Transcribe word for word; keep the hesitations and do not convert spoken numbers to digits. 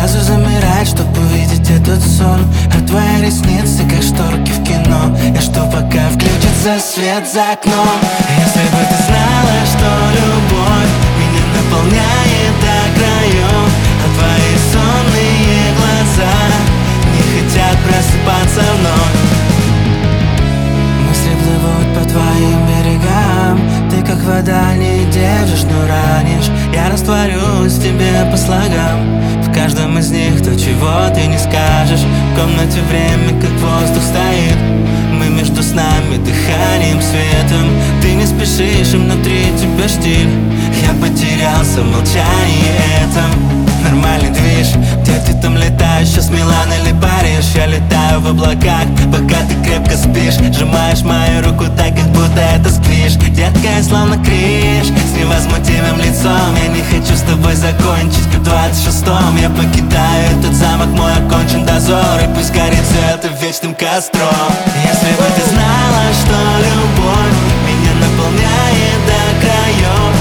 сразу замирать, чтобы увидеть этот сон. А твои ресницы, как шторки в кино. Я жду, пока включится свет за окном. Если бы ты знала, что любовь меня наполняет до краев, а твои сонные глаза не хотят просыпаться вновь. Мысли плывут по твоим берегам. Ты как вода, не держишь, но ранишь. Я растворюсь в тебе по слогам. В каждом из них то, чего ты не скажешь. В комнате время, как воздух стоит. Мы между снами, дыханием, светом. Ты не спешишь, и внутри тебя штиль. Я потерялся в молчании этом. Нормальный движ, где ты там летаешь, сейчас Милан или Париж. Я летаю в облаках, пока ты крепко спишь. Сжимаешь мою руку так, как будто это сквиш. Детка, я словно криш, с невозмутимым лицом. Я не хочу с тобой закончить. В двадцать шестом я покидаю этот замок, мой окончен дозор. И пусть горит все это вечным костром. Если бы ты знала, что любовь меня наполняет до краев,